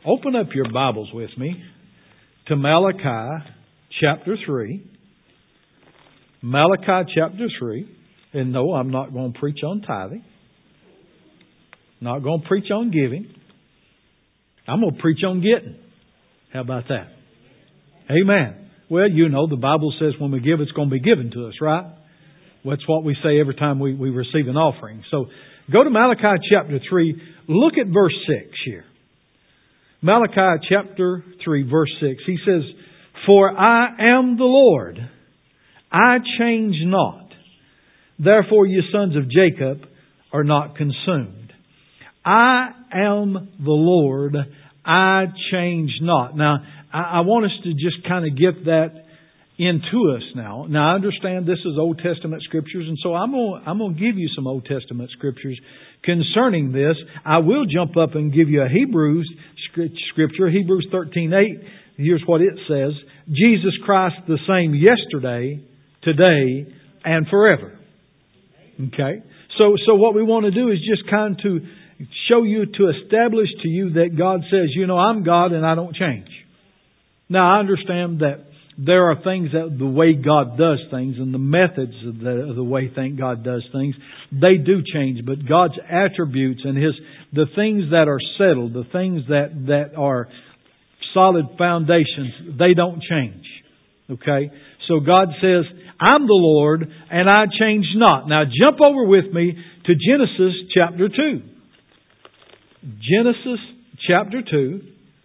Open up your Bibles with me to Malachi chapter 3. Malachi chapter 3. And no, I'm not going to preach on tithing. Not going to preach on giving. I'm going to preach on getting. How about that? Amen. Well, you know, the Bible says when we give, it's going to be given to us, right? That's what we say every time we receive an offering. So go to Malachi chapter 3. Look at verse 6 here. Malachi chapter 3 verse 6. He says, "For I am the Lord, I change not. Therefore you sons of Jacob are not consumed. I am the Lord, I change not." Now, I want us to just kind of get that into us now. Now, I understand this is Old Testament Scriptures, and so I'm going to give you some Old Testament Scriptures concerning this. I will jump up and give you a Hebrews Scripture, Hebrews 13:8. Here's what it says: Jesus Christ the same yesterday, today, and forever. Okay? So what we want to do is just kind of to show you, to establish to you that God says, you know, I'm God and I don't change. Now, I understand that there are things that the way God does things and the methods of the way God does things, they do change. But God's attributes and the things that are settled, the things that are solid foundations, they don't change. Okay? So God says, I'm the Lord and I change not. Now jump over with me to Genesis chapter 2. Genesis chapter 2.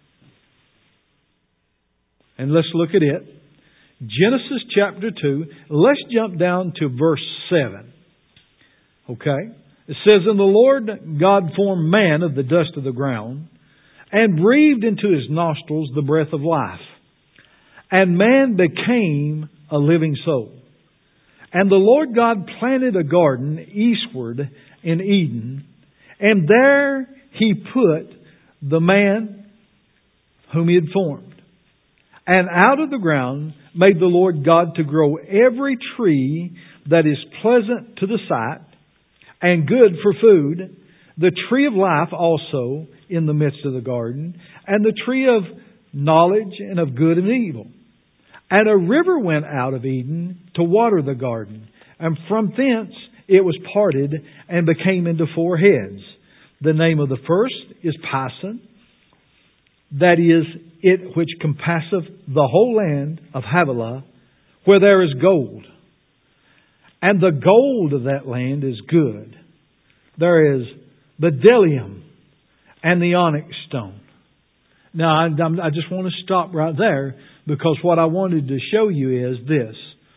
And let's look at it. Genesis chapter 2. Let's jump down to verse 7. Okay? It says, "And the Lord God formed man of the dust of the ground, and breathed into his nostrils the breath of life. And man became a living soul. And the Lord God planted a garden eastward in Eden, and there He put the man whom He had formed. And out of the ground made the Lord God to grow every tree that is pleasant to the sight and good for food, the tree of life also in the midst of the garden, and the tree of knowledge and of good and evil. And a river went out of Eden to water the garden, and from thence it was parted and became into four heads. The name of the first is Pison, that is it which compasseth the whole land of Havilah, where there is gold. And the gold of that land is good. There is bdellium and the onyx stone." Now, I just want to stop right there, because what I wanted to show you is this.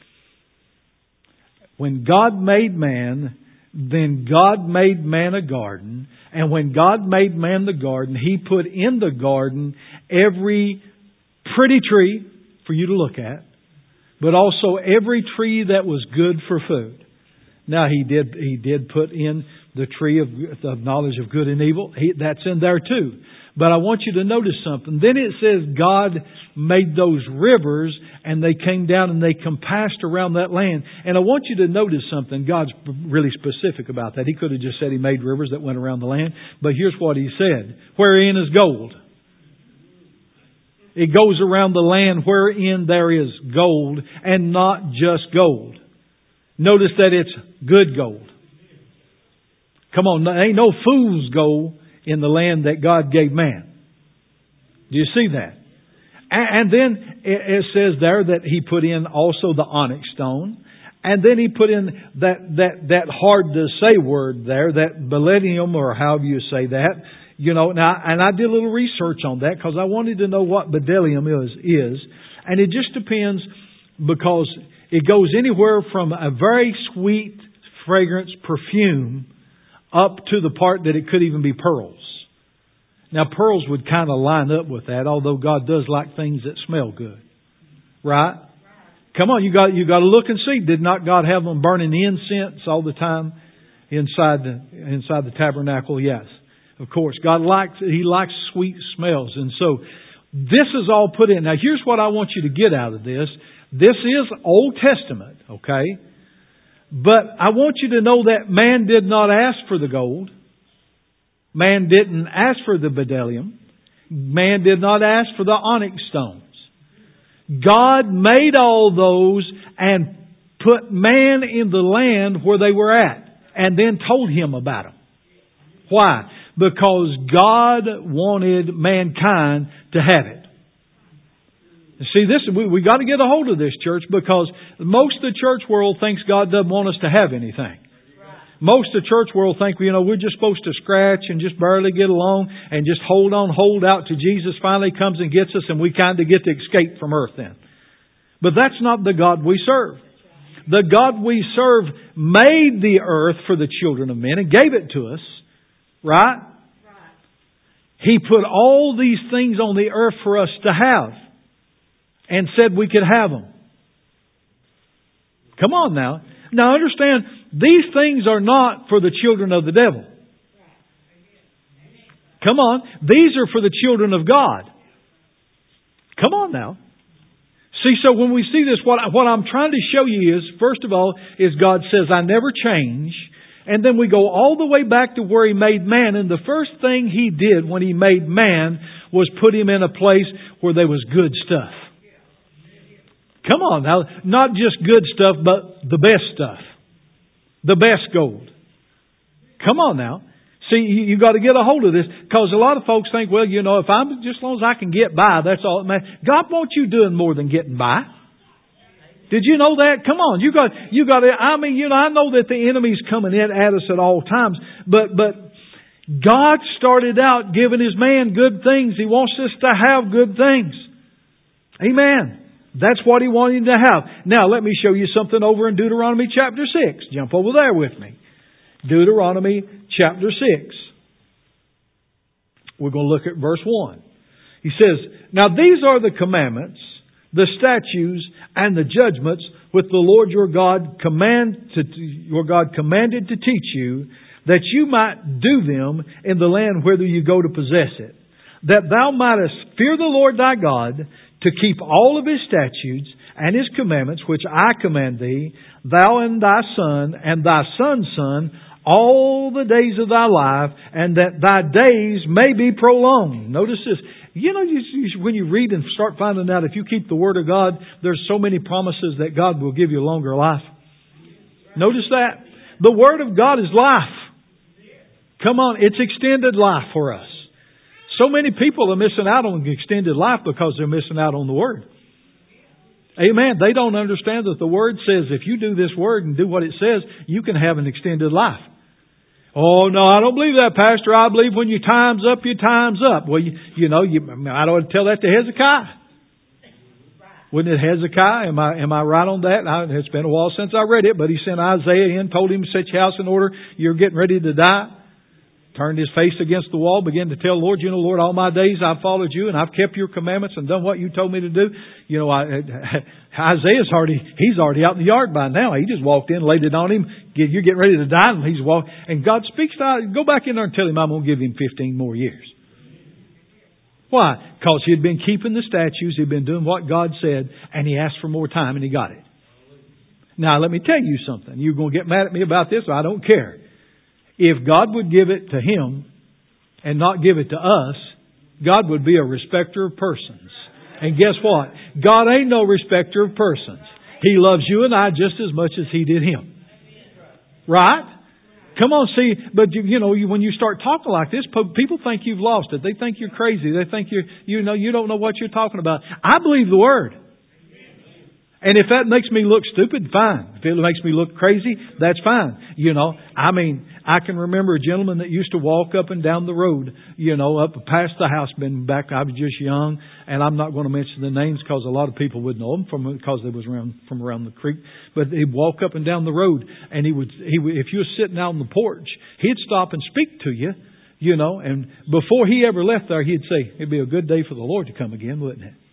When God made man, then God made man a garden. And when God made man the garden, He put in the garden every pretty tree for you to look at, but also every tree that was good for food. Now, He did put in the tree of knowledge of good and evil. That's in there too. But I want you to notice something. Then it says God made those rivers, and they came down and they compassed around that land. And I want you to notice something. God's really specific about that. He could have just said He made rivers that went around the land. But here's what He said: wherein is gold. It goes around the land wherein there is gold, and not just gold. Notice that it's good gold. Come on, there ain't no fool's gold in the land that God gave man. Do you see that? And then it says there that He put in also the onyx stone. And then He put in that hard to say word there, that bdellium, or however you say that. You know, now, and I did a little research on that because I wanted to know what bdellium is. And it just depends, because it goes anywhere from a very sweet fragrance perfume up to the part that it could even be pearls. Now, pearls would kind of line up with that, although God does like things that smell good. Right? Come on, you got to look and see. Did not God have them burning incense all the time inside the tabernacle? Yes. Of course. He likes sweet smells. And so this is all put in. Now, here's what I want you to get out of this. This is Old Testament, okay? But I want you to know that man did not ask for the gold. Man didn't ask for the bdellium. Man did not ask for the onyx stones. God made all those and put man in the land where they were at, and then told him about them. Why? Because God wanted mankind to have it. See, we got to get a hold of this, church, because most of the church world thinks God doesn't want us to have anything. Most of the church world think, we're just supposed to scratch and just barely get along and just hold out till Jesus finally comes and gets us and we kind of get to escape from earth then. But that's not the God we serve. The God we serve made the earth for the children of men and gave it to us. Right? He put all these things on the earth for us to have. And said we could have them. Come on now. Now understand, these things are not for the children of the devil. Come on. These are for the children of God. Come on now. See, so when we see this, what I'm trying to show you is, first of all, is God says, I never change. And then we go all the way back to where He made man. And the first thing He did when He made man was put him in a place where there was good stuff. Come on now, not just good stuff, but the best stuff. The best gold. Come on now. See, you've got to get a hold of this, because a lot of folks think, well, if I'm, just as long as I can get by, that's all that matters. God wants you doing more than getting by. Did you know that? Come on, you got to, I know that the enemy's coming in at us at all times, but God started out giving His man good things. He wants us to have good things. Amen. That's what He wanted to have. Now, let me show you something over in Deuteronomy chapter 6. Jump over there with me. Deuteronomy chapter 6. We're going to look at verse 1. He says, Now these are the commandments, the statutes, and the judgments which the Lord your God commanded to teach you, that you might do them in the land whither you go to possess it, that thou mightest fear the Lord thy God, to keep all of His statutes and His commandments, which I command thee, thou and thy son and thy son's son, all the days of thy life, and that thy days may be prolonged. Notice this. When you read and start finding out if you keep the Word of God, there's so many promises that God will give you a longer life. Notice that. The Word of God is life. Come on, it's extended life for us. So many people are missing out on extended life because they're missing out on the Word. Amen. They don't understand that the Word says if you do this Word and do what it says, you can have an extended life. Oh, no, I don't believe that, Pastor. I believe when your time's up, your time's up. Well, I don't tell that to Hezekiah. Wouldn't it Hezekiah? Am I right on that? It's been a while since I read it, but he sent Isaiah in, told him to set your house in order. You're getting ready to die. Turned his face against the wall, began to tell the Lord, Lord, all my days I've followed you and I've kept your commandments and done what you told me to do. Isaiah's he's already out in the yard by now. He just walked in, laid it on him. You're getting ready to die, and he's walking. And God speaks to go back in there and tell him I'm going to give him 15 more years. Why? Because he had been keeping the statutes, he'd been doing what God said, and he asked for more time, and he got it. Now, let me tell you something. You're going to get mad at me about this, I don't care. If God would give it to him and not give it to us, God would be a respecter of persons. And guess what? God ain't no respecter of persons. He loves you and I just as much as He did him. Right? Come on, see, but when you start talking like this, people think you've lost it. They think you're crazy. They think you don't know what you're talking about. I believe the Word. And if that makes me look stupid, fine. If it makes me look crazy, that's fine. I can remember a gentleman that used to walk up and down the road, up past the house, been back, I was just young, and I'm not going to mention the names because a lot of people would know them because they was from around the creek. But he'd walk up and down the road, and he would, if you were sitting out on the porch, he'd stop and speak to you, and before he ever left there, he'd say, it'd be a good day for the Lord to come again, wouldn't it?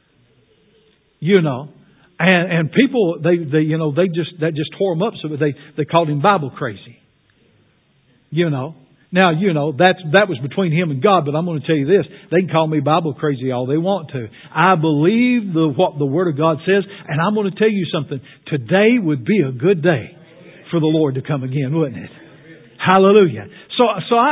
And people, that just tore him up, so they called him Bible crazy. Now, that was between him and God, but I'm going to tell you this, they can call me Bible crazy all they want to. I believe what the Word of God says, and I'm going to tell you something. Today would be a good day for the Lord to come again, wouldn't it? Hallelujah. So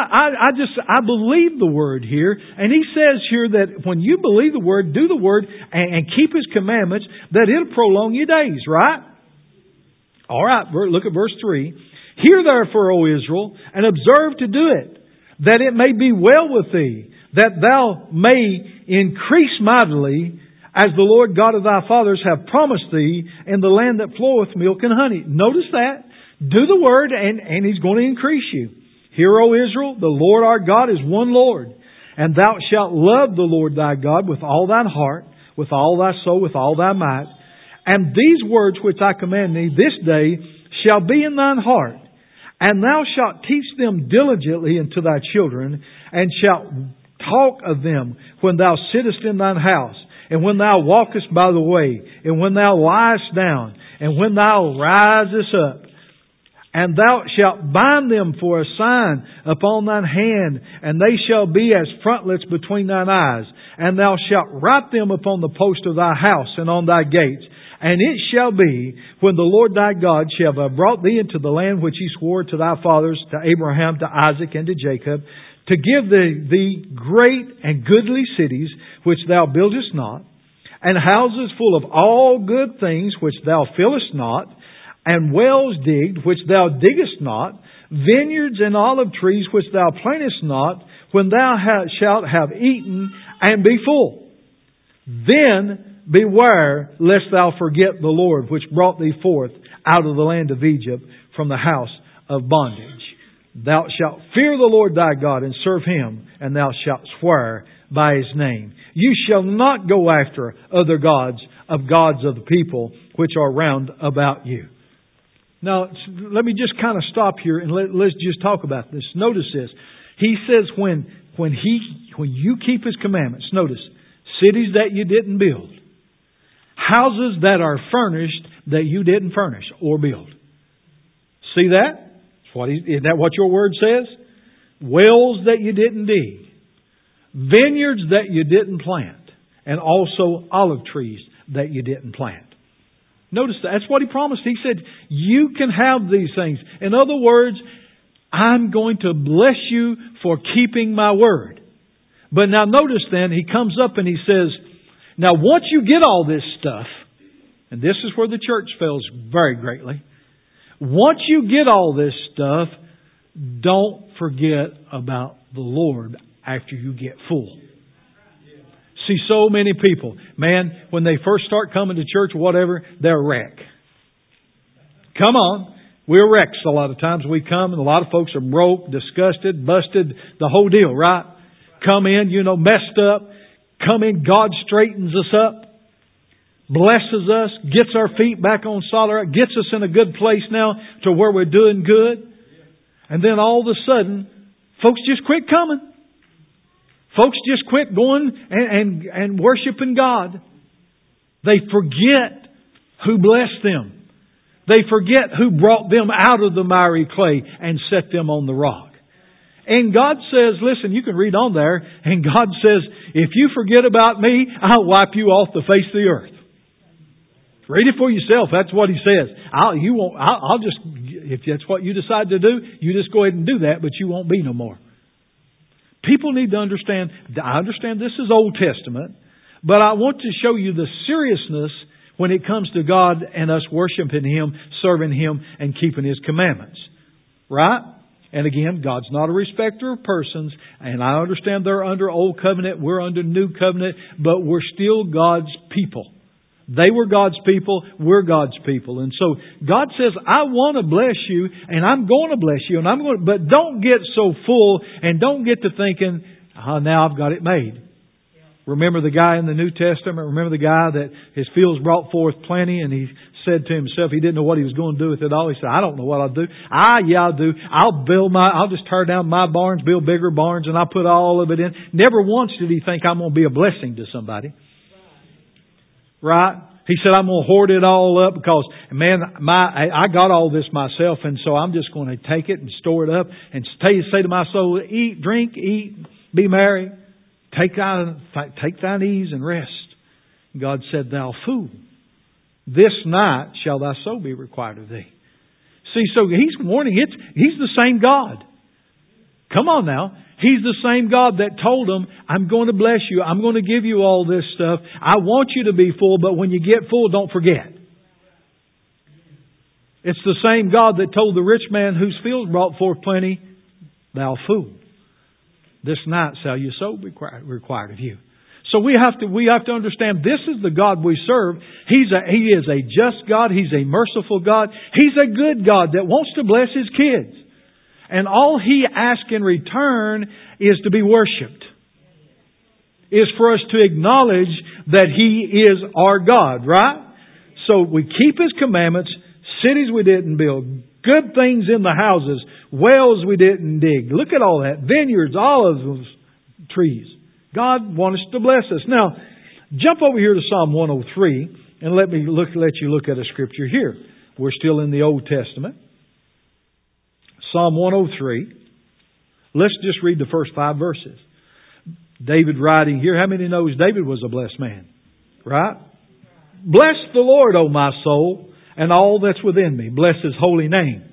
I believe the Word here, and He says here that when you believe the Word, do the Word, and keep His commandments, that it'll prolong your days, right? All right, look at verse 3. Hear therefore, O Israel, and observe to do it, that it may be well with thee, that thou may increase mightily, as the Lord God of thy fathers have promised thee, in the land that floweth milk and honey. Notice that. Do the Word, and He's going to increase you. Hear, O Israel, the Lord our God is one Lord, and thou shalt love the Lord thy God with all thine heart, with all thy soul, with all thy might. And these words which I command thee this day shall be in thine heart, and thou shalt teach them diligently unto thy children, and shalt talk of them when thou sittest in thine house, and when thou walkest by the way, and when thou liest down, and when thou risest up. And thou shalt bind them for a sign upon thine hand, and they shall be as frontlets between thine eyes. And thou shalt write them upon the post of thy house and on thy gates. And it shall be, when the Lord thy God shall have brought thee into the land which He swore to thy fathers, to Abraham, to Isaac, and to Jacob, to give thee great and goodly cities, which thou buildest not, and houses full of all good things, which thou fillest not, and wells digged, which thou diggest not, vineyards and olive trees, which thou plantest not, when thou shalt have eaten and be full. Then beware lest thou forget the Lord, which brought thee forth out of the land of Egypt from the house of bondage. Thou shalt fear the Lord thy God and serve Him, and thou shalt swear by His name. You shall not go after other gods of the people which are round about you. Now, let me just kind of stop here and let's just talk about this. Notice this. He says when you keep His commandments, notice, cities that you didn't build, houses that are furnished that you didn't furnish or build. See that? Isn't that what your Word says? Wells that you didn't dig, vineyards that you didn't plant, and also olive trees that you didn't plant. Notice that's what He promised. He said, you can have these things. In other words, I'm going to bless you for keeping my word. But now notice then, He comes up and He says, now once you get all this stuff, and this is where the church fails very greatly. Once you get all this stuff, don't forget about the Lord after you get full. See so many people, man, when they first start coming to church or whatever, they're a wreck. Come on. We're wrecks a lot of times. We come and a lot of folks are broke, disgusted, busted, the whole deal, right? Come in, messed up. Come in, God straightens us up, blesses us, gets our feet back on solid, gets us in a good place now to where we're doing good. And then all of a sudden, folks just quit coming. Folks just quit going and worshiping God. They forget who blessed them. They forget who brought them out of the miry clay and set them on the rock. And God says, listen, you can read on there, and God says, if you forget about me, I'll wipe you off the face of the earth. Read it for yourself. That's what He says. If that's what you decide to do, you just go ahead and do that, but you won't be no more. People need to understand, I understand this is Old Testament, but I want to show you the seriousness when it comes to God and us worshiping Him, serving Him, and keeping His commandments. Right? And again, God's not a respecter of persons, and I understand they're under Old Covenant, we're under New Covenant, but we're still God's people. They were God's people, we're God's people. And so God says, I want to bless you, and I'm going to bless you, but don't get so full and don't get to thinking, now I've got it made. Remember the guy in the New Testament? Remember the guy that his fields brought forth plenty, and he said to himself, he didn't know what he was going to do with it all. He said, I don't know what I'll do. I'll do. I'll just tear down my barns, build bigger barns, and I'll put all of it in. Never once did he think I'm going to be a blessing to somebody. Right? He said, I'm going to hoard it all up because, man, I got all this myself, and so I'm just going to take it and store it up and say to my soul, eat, drink, eat, be merry. Take thine ease and rest. God said, thou fool, this night shall thy soul be required of thee. See, so He's warning. He's the same God. Come on now. He's the same God that told them, I'm going to bless you. I'm going to give you all this stuff. I want you to be full, but when you get full, don't forget. It's the same God that told the rich man whose fields brought forth plenty, thou fool, this night shall your soul be required of you. So we have to understand this is the God we serve. He is a just God. He's a merciful God. He's a good God that wants to bless His kids. And all He asks in return is to be worshipped. Is for us to acknowledge that He is our God, right? So we keep His commandments, cities we didn't build, good things in the houses, wells we didn't dig. Look at all that. Vineyards, olive trees. God wants to bless us. Now, jump over here to Psalm 103 and let you look at a scripture here. We're still in the Old Testament. Psalm 103. Let's just read the first 5 verses. David writing here. How many knows David was a blessed man? Right? Bless the Lord, O my soul, and all that's within me. Bless His holy name.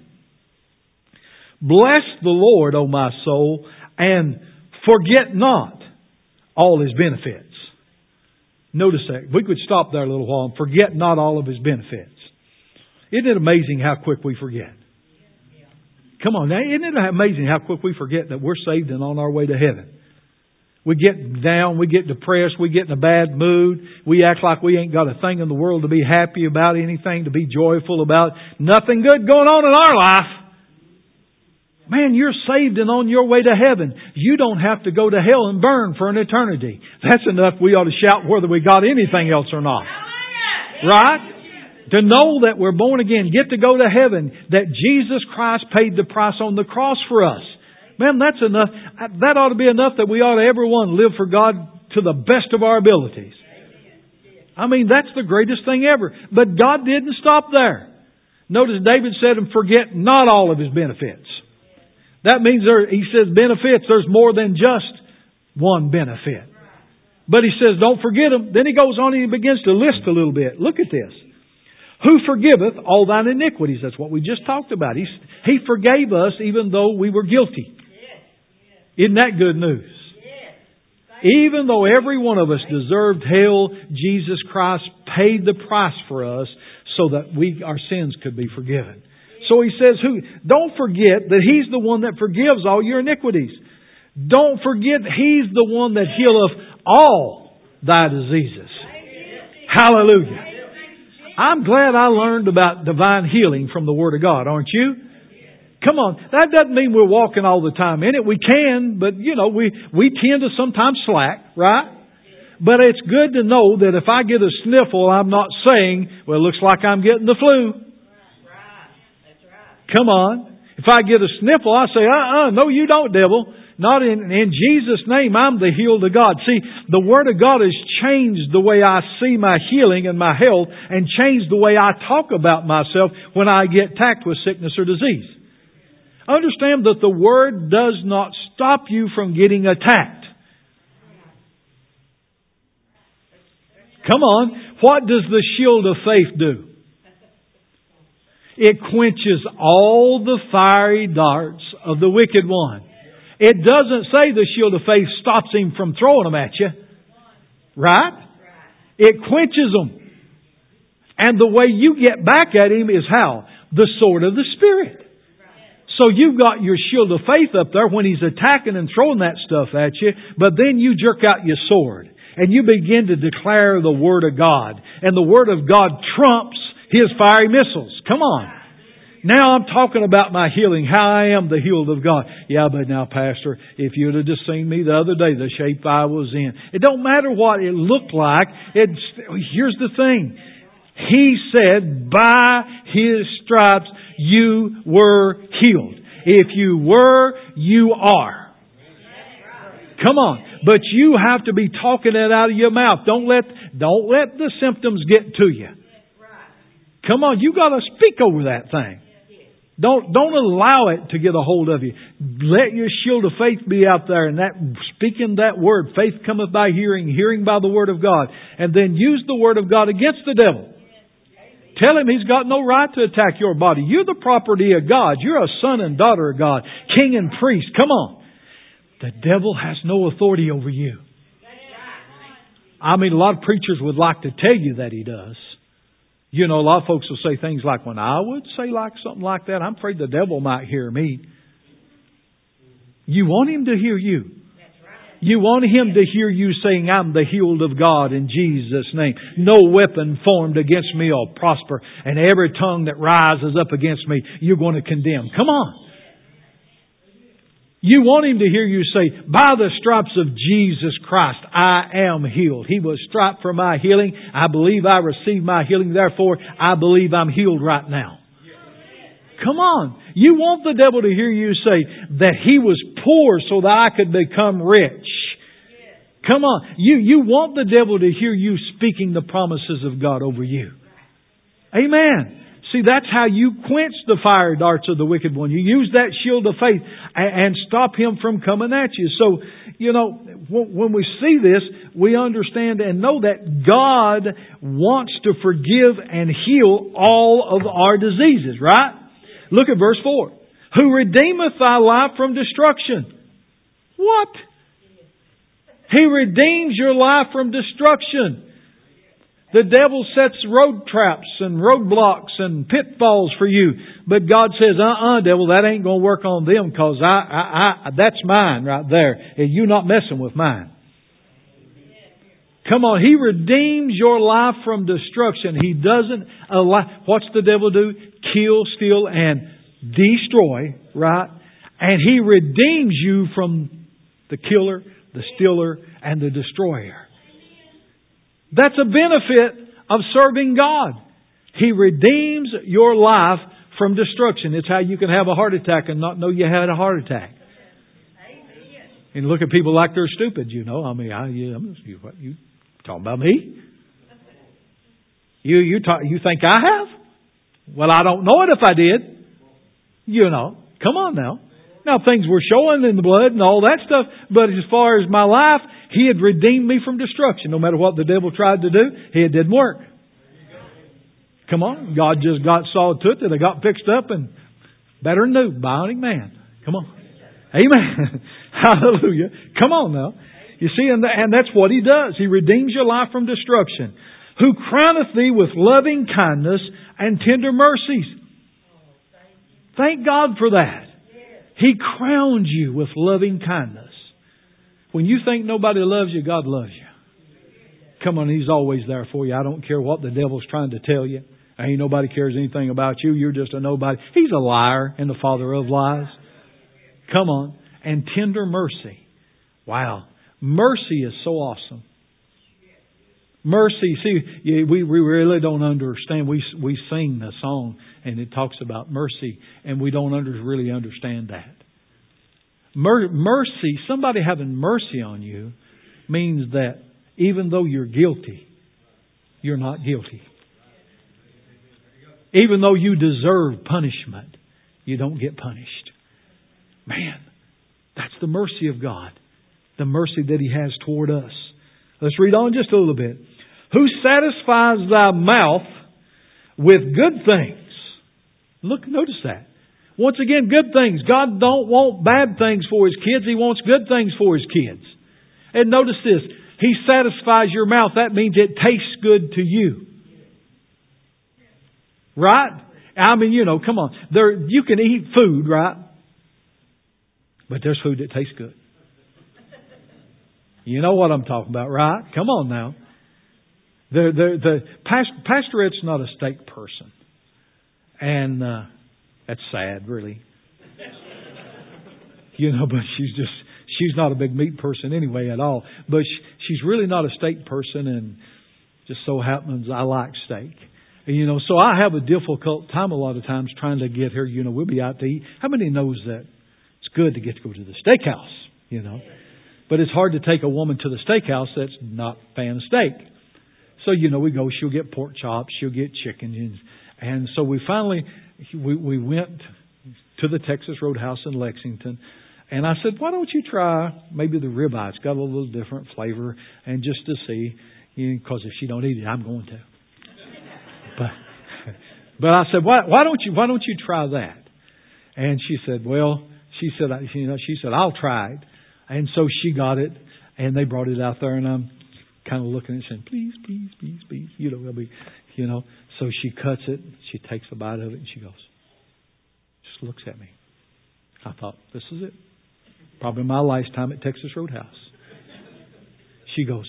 Bless the Lord, O my soul, and forget not all His benefits. Notice that. We could stop there a little while and forget not all of His benefits. Isn't it amazing how quick we forget? Come on now, isn't it amazing how quick we forget that we're saved and on our way to heaven? We get down, we get depressed, we get in a bad mood. We act like we ain't got a thing in the world to be happy about, anything to be joyful about. Nothing good going on in our life. Man, you're saved and on your way to heaven. You don't have to go to hell and burn for an eternity. That's enough. We ought to shout whether we got anything else or not. Right? To know that we're born again, get to go to heaven, that Jesus Christ paid the price on the cross for us. Man, that's enough. That ought to be enough that we ought to, everyone, live for God to the best of our abilities. I mean, that's the greatest thing ever. But God didn't stop there. Notice David said, and forget not all of His benefits. That means he says benefits, there's more than just one benefit. But he says, don't forget them. Then he goes on and he begins to list a little bit. Look at this. Who forgiveth all thine iniquities? That's what we just talked about. He forgave us even though we were guilty. Isn't that good news? Even though every one of us deserved hell, Jesus Christ paid the price for us so that our sins could be forgiven. So He says, don't forget that He's the one that forgives all your iniquities. Don't forget He's the one that healeth all thy diseases. Hallelujah. I'm glad I learned about divine healing from the Word of God, aren't you? Come on. That doesn't mean we're walking all the time in it. We can, but we tend to sometimes slack, right? But it's good to know that if I get a sniffle, I'm not saying, well, it looks like I'm getting the flu. Come on. If I get a sniffle, I say, no you don't, devil. Not in Jesus' name, I'm the healed of God. See, the Word of God has changed the way I see my healing and my health and changed the way I talk about myself when I get attacked with sickness or disease. Understand that the Word does not stop you from getting attacked. Come on. What does the shield of faith do? It quenches all the fiery darts of the wicked one. It doesn't say the shield of faith stops him from throwing them at you. Right? It quenches them. And the way you get back at him is how? The sword of the Spirit. So you've got your shield of faith up there when he's attacking and throwing that stuff at you, but then you jerk out your sword and you begin to declare the Word of God. And the Word of God trumps his fiery missiles. Come on. Now I'm talking about my healing, how I am the healed of God. Yeah, but now, Pastor, if you'd have just seen me the other day, the shape I was in. It don't matter what it looked like. Here's the thing. He said, by His stripes you were healed. If you were, you are. Come on. But you have to be talking it out of your mouth. Don't let the symptoms get to you. Come on, you got to speak over that thing. Don't allow it to get a hold of you. Let your shield of faith be out there, and that speaking that word. Faith cometh by hearing, hearing by the Word of God. And then use the Word of God against the devil. Tell him he's got no right to attack your body. You're the property of God. You're a son and daughter of God. King and priest. Come on. The devil has no authority over you. I mean, a lot of preachers would like to tell you that he does. You know, a lot of folks will say things like, when I would say like something like that, I'm afraid the devil might hear me. You want him to hear you. You want him to hear you saying, I'm the healed of God in Jesus' name. No weapon formed against me will prosper. And every tongue that rises up against me, you're going to condemn. Come on. You want him to hear you say, by the stripes of Jesus Christ, I am healed. He was striped for my healing. I believe I received my healing. Therefore, I believe I'm healed right now. Come on. You want the devil to hear you say that he was poor so that I could become rich. Come on. You want the devil to hear you speaking the promises of God over you. Amen. See, that's how you quench the fire darts of the wicked one. You use that shield of faith and stop him from coming at you. So, you know, when we see this, we understand and know that God wants to forgive and heal all of our diseases, right? Look at verse 4. Who redeemeth thy life from destruction. What? He redeems your life from destruction. The devil sets road traps and roadblocks and pitfalls for you. But God says, devil, that ain't going to work on them because that's mine right there. And you're not messing with mine. Come on, He redeems your life from destruction. He doesn't allow... What's the devil do? Kill, steal, and destroy, right? And He redeems you from the killer, the stealer, and the destroyer. That's a benefit of serving God. He redeems your life from destruction. It's how you can have a heart attack and not know you had a heart attack. And look at people like they're stupid, you know. I mean, you talking about me? You think I have? Well, I don't know it if I did. You know, come on now. Now, things were showing in the blood and all that stuff, but as far as my life, He had redeemed me from destruction. No matter what the devil tried to do, it didn't work. Come on. God just saw to it that I got fixed up and better than new, bionic man. Come on. Amen. Hallelujah. Come on now. You see, and that's what He does. He redeems your life from destruction. Who crowneth thee with loving kindness and tender mercies. Thank God for that. He crowns you with loving kindness. When you think nobody loves you, God loves you. Come on, He's always there for you. I don't care what the devil's trying to tell you. Ain't nobody cares anything about you. You're just a nobody. He's a liar and the father of lies. Come on. And tender mercy. Wow. Mercy is so awesome. Mercy, see, we really don't understand. We sing the song and it talks about mercy and we don't really understand that. Mercy, somebody having mercy on you means that even though you're guilty, you're not guilty. Even though you deserve punishment, you don't get punished. Man, that's the mercy of God. The mercy that He has toward us. Let's read on just a little bit. Who satisfies thy mouth with good things. Look, notice that. Once again, good things. God don't want bad things for His kids. He wants good things for His kids. And notice this. He satisfies your mouth. That means it tastes good to you. Right? I mean, you know, come on. You can eat food, right? But there's food that tastes good. You know what I'm talking about, right? Come on now. The pastorette's not a steak person. And that's sad, really. You know, but she's not a big meat person anyway at all. But she's really not a steak person, and just so happens I like steak. And, you know, so I have a difficult time a lot of times trying to get her, you know, we'll be out to eat. How many knows that it's good to get to go to the steakhouse, you know? But it's hard to take a woman to the steakhouse that's not a fan of steak. So, you know, we go, she'll get pork chops, she'll get chicken. And so we finally, we went to the Texas Roadhouse in Lexington. And I said, why don't you try maybe the ribeye? It's got a little different flavor. And just to see, because if she don't eat it, I'm going to. But I said, why don't you try that? And she said, she said, I'll try it. And so she got it, and they brought it out there, and I'm kind of looking at it saying, please, please, please, please. So she cuts it, she takes a bite of it, and she goes, just looks at me. I thought, this is it. Probably my lifetime at Texas Roadhouse. She goes,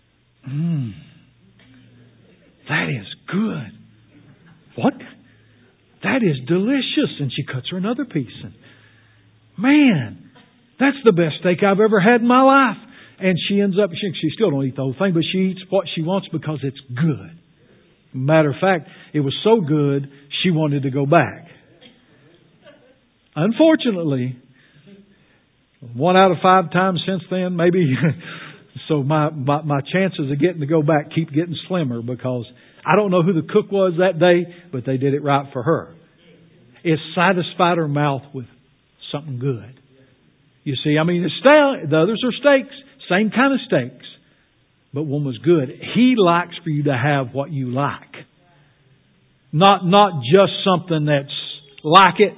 that is good. What? That is delicious. And she cuts her another piece. And man, that's the best steak I've ever had in my life. And she ends up, she still don't eat the whole thing, but she eats what she wants because it's good. Matter of fact, it was so good, she wanted to go back. Unfortunately, 1 out of 5 times since then, maybe. So my chances of getting to go back keep getting slimmer because I don't know who the cook was that day, but they did it right for her. It satisfied her mouth with something good. You see, the others are steaks, same kind of steaks, but one was good. He likes for you to have what you like. Not just something that's like it.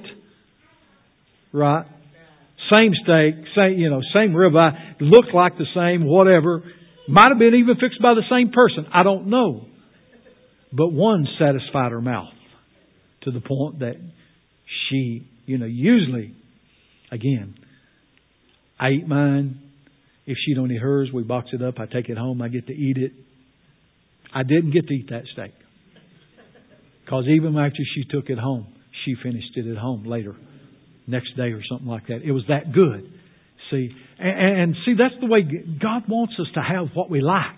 Right? Same steak, same ribeye, looked like the same, whatever. Might have been even fixed by the same person. I don't know. But one satisfied her mouth to the point that she, usually, again, I eat mine. If she don't eat hers, we box it up. I take it home. I get to eat it. I didn't get to eat that steak. Because even after she took it home, she finished it at home later. Next day or something like that. It was that good. See, and see, that's the way God wants us to have what we like.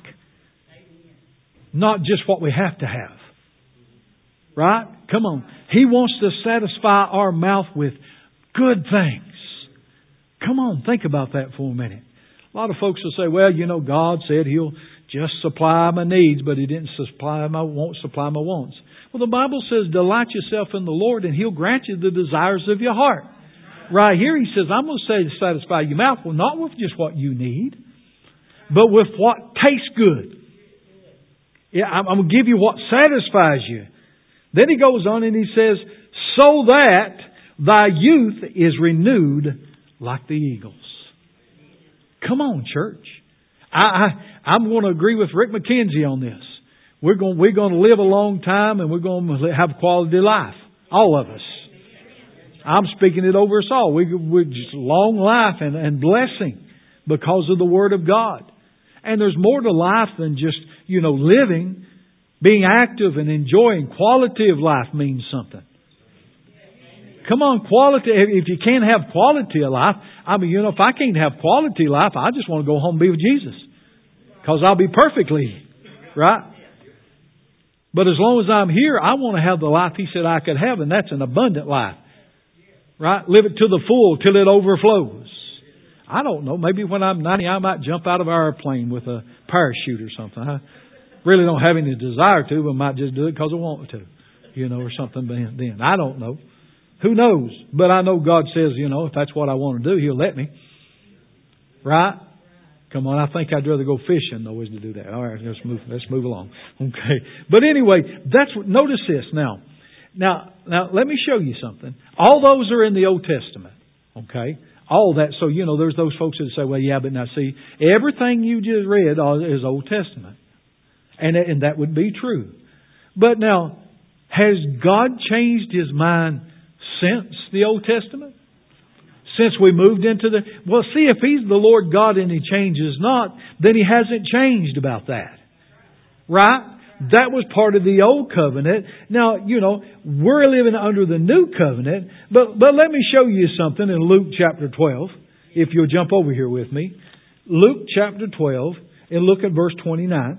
Not just what we have to have. Right? Come on. He wants to satisfy our mouth with good things. Come on, think about that for a minute. A lot of folks will say, well, God said He'll just supply my needs, but He won't supply my wants. Well, the Bible says, delight yourself in the Lord and He'll grant you the desires of your heart. Right here He says, I'm going to satisfy your mouth. Well, not with just what you need, but with what tastes good. Yeah, I'm going to give you what satisfies you. Then He goes on and He says, so that thy youth is renewed like the eagles. Come on, church. I'm going to agree with Rick McKenzie on this. We're going to live a long time and we're going to have quality life. All of us. I'm speaking it over us all. We're just long life and blessing because of the Word of God. And there's more to life than just, living. Being active and enjoying quality of life means something. Come on, quality. If you can't have quality of life, if I can't have quality of life, I just want to go home and be with Jesus. Because I'll be perfectly, right? But as long as I'm here, I want to have the life He said I could have, and that's an abundant life. Right? Live it to the full till it overflows. I don't know. Maybe when I'm 90, I might jump out of an airplane with a parachute or something. I really don't have any desire to, but I might just do it because I want to. Or something then. I don't know. Who knows? But I know God says, if that's what I want to do, He'll let me. Right? Come on, I think I'd rather go fishing though is to do that. All right, let's move along. Okay. But anyway, notice this now. Now let me show you something. All those are in the Old Testament. Okay? All that. So, there's those folks that say, well, yeah, but now see, everything you just read is Old Testament. And that would be true. But now, has God changed His mind since the Old Testament? Since we moved into see, if He's the Lord God and He changes not, then He hasn't changed about that. Right? That was part of the Old Covenant. Now, we're living under the New Covenant. But let me show you something in Luke chapter 12. If you'll jump over here with me. Luke chapter 12 and look at verse 29.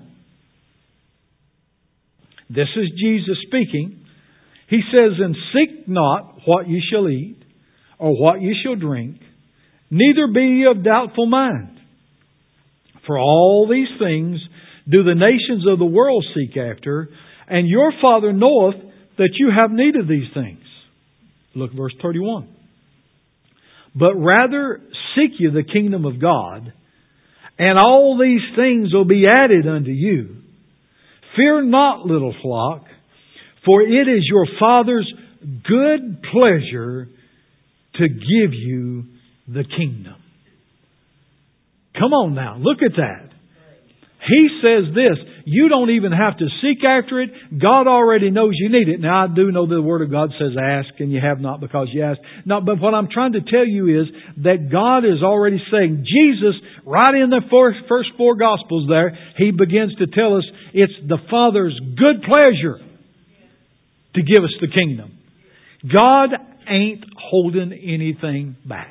This is Jesus speaking. He says, and seek not what ye shall eat, or what ye shall drink, neither be ye of doubtful mind. For all these things do the nations of the world seek after, and your Father knoweth that you have need of these things. Look at verse 31. But rather seek ye the kingdom of God, and all these things will be added unto you. Fear not, little flock, For it is your Father's good pleasure to give you the kingdom. Come on now, look at that. He says this, you don't even have to seek after it. God already knows you need it. Now I do know the Word of God says ask and you have not because you ask. No, but what I'm trying to tell you is that God is already saying, Jesus, right in the first four Gospels there, He begins to tell us it's the Father's good pleasure to give us the kingdom. God ain't holding anything back.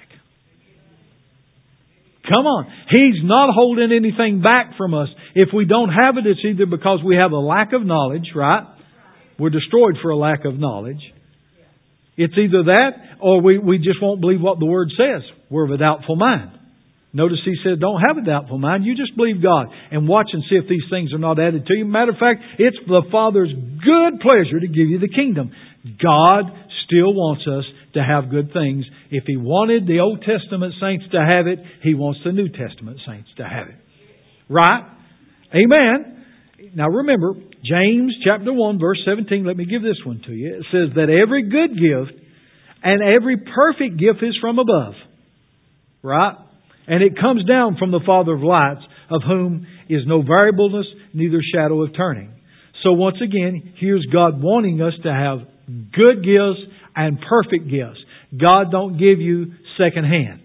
Come on. He's not holding anything back from us. If we don't have it, it's either because we have a lack of knowledge, right? We're destroyed for a lack of knowledge. It's either that or we just won't believe what the Word says. We're of a doubtful mind. Notice He said, don't have a doubtful mind. You just believe God and watch and see if these things are not added to you. Matter of fact, it's the Father's good pleasure to give you the kingdom. God still wants us to have good things. If He wanted the Old Testament saints to have it, He wants the New Testament saints to have it. Right? Amen. Now remember, James chapter 1 verse 17, let me give this one to you. It says that every good gift and every perfect gift is from above. Right? And it comes down from the Father of lights, of whom is no variableness, neither shadow of turning. So once again, here's God wanting us to have good gifts and perfect gifts. God don't give you second hand.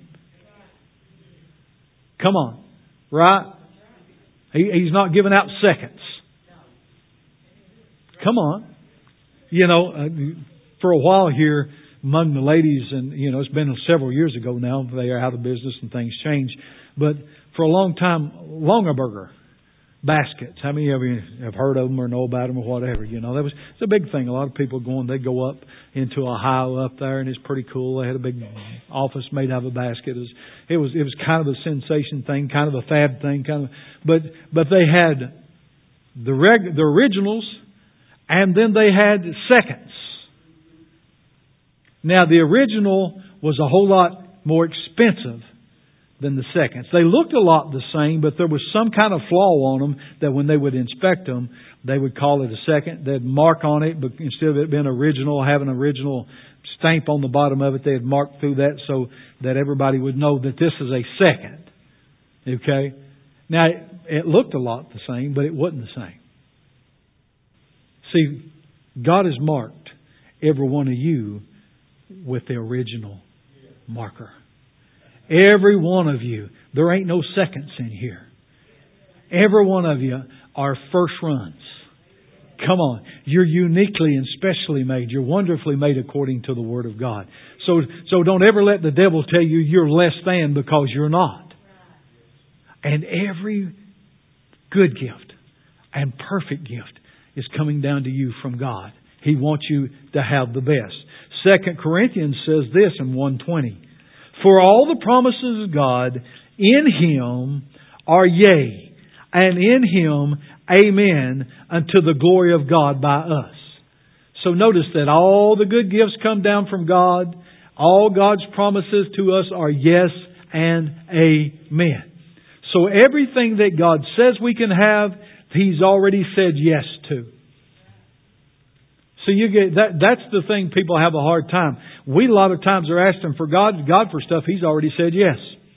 Come on. Right? He's not giving out seconds. Come on. You know, for a while here among the ladies, and you know, it's been several years ago now, they are out of business and things change. But for a long time, Longaberger baskets. How many of you have heard of them or know about them or whatever? You know, it's a big thing. A lot of people they go up into Ohio up there, and it's pretty cool. They had a big office made out of a basket. It was kind of a sensation thing, kind of a fad thing, but they had the originals, and then they had seconds. Now the original was a whole lot more expensive than the seconds. They looked a lot the same, but there was some kind of flaw on them that when they would inspect them, they would call it a second. They'd mark on it, but instead of it being original, having an original stamp on the bottom of it, they'd mark through that so that everybody would know that this is a second. Okay? Now, it looked a lot the same, but it wasn't the same. See, God has marked every one of you with the original marker. Every one of you. There ain't no seconds in here. Every one of you are first runs. Come on. You're uniquely and specially made. You're wonderfully made according to the Word of God. So don't ever let the devil tell you you're less than, because you're not. And every good gift and perfect gift is coming down to you from God. He wants you to have the best. 2 Corinthians says this in 1:20. For all the promises of God in Him are yea, and in Him amen, unto the glory of God by us. So notice that all the good gifts come down from God. All God's promises to us are yes and amen. So everything that God says we can have, He's already said yes to. So you get that's the thing people have a hard time. We a lot of times are asking for God for stuff He's already said yes.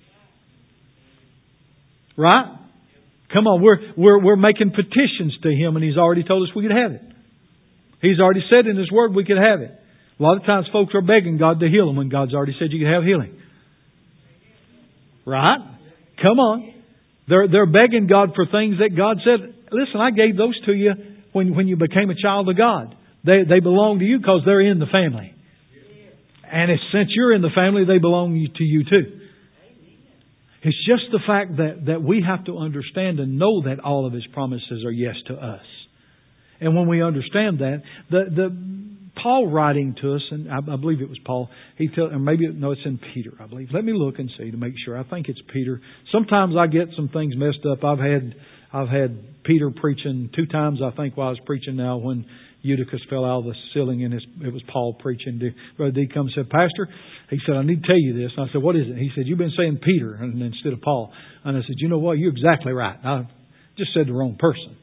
Right? Come on, we're making petitions to Him, and He's already told us we could have it. He's already said in His Word we could have it. A lot of times folks are begging God to heal them when God's already said you could have healing. Right? Come on. They're begging God for things that God said, listen, I gave those to you when you became a child of God. They belong to you because they're in the family. And since you're in the family, they belong to you too. It's just the fact that we have to understand and know that all of His promises are yes to us. And when we understand that, Paul writing to us, and I believe it was Paul, it's in Peter, I believe. Let me look and see to make sure. I think it's Peter. Sometimes I get some things messed up. I've had Peter preaching 2 times, I think, while I was preaching now when Eutychus fell out of the ceiling, and it was Paul preaching. Brother D comes and said, Pastor, he said, I need to tell you this. And I said, what is it? He said, you've been saying Peter instead of Paul. And I said, you know what? You're exactly right. I just said the wrong person.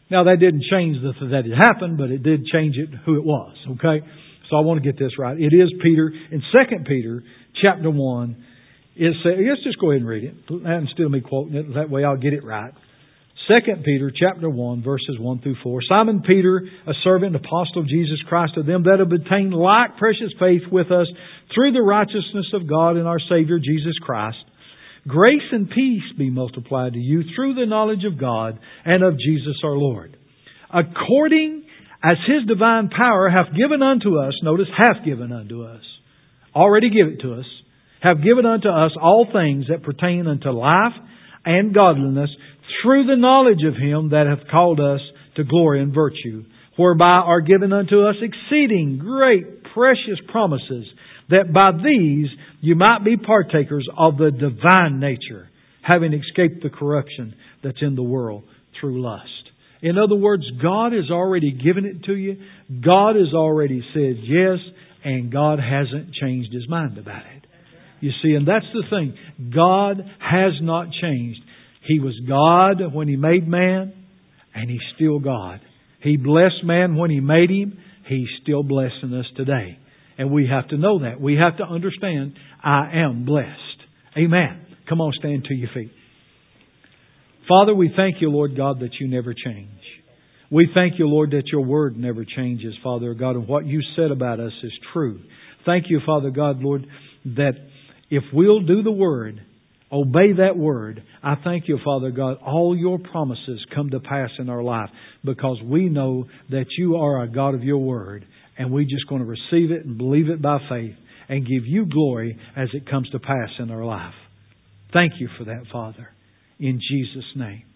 Now, that didn't change that it happened, but it did change it who it was. Okay? So I want to get this right. It is Peter. In 2 Peter chapter 1, it says, let's just go ahead and read it. Instead of me quoting it, that way I'll get it right. 2 Peter chapter 1, verses 1 through 4. Simon Peter, a servant and apostle of Jesus Christ, to them that have obtained like precious faith with us through the righteousness of God and our Savior Jesus Christ. Grace and peace be multiplied to you through the knowledge of God and of Jesus our Lord. According as His divine power hath given unto us, notice, hath given unto us, already give it to us, have given unto us all things that pertain unto life and godliness through the knowledge of Him that hath called us to glory and virtue, whereby are given unto us exceeding great precious promises, that by these you might be partakers of the divine nature, having escaped the corruption that's in the world through lust. In other words, God has already given it to you. God has already said yes, and God hasn't changed His mind about it. You see, and that's the thing. God has not changed. He was God when He made man, and He's still God. He blessed man when He made him. He's still blessing us today. And we have to know that. We have to understand, I am blessed. Amen. Come on, stand to your feet. Father, we thank You, Lord God, that You never change. We thank You, Lord, that Your Word never changes, Father God, and what You said about us is true. Thank You, Father God, Lord, that if we'll do the Word, obey that Word, I thank You, Father God, all Your promises come to pass in our life, because we know that You are a God of Your Word, and we're just going to receive it and believe it by faith and give You glory as it comes to pass in our life. Thank You for that, Father. In Jesus' name.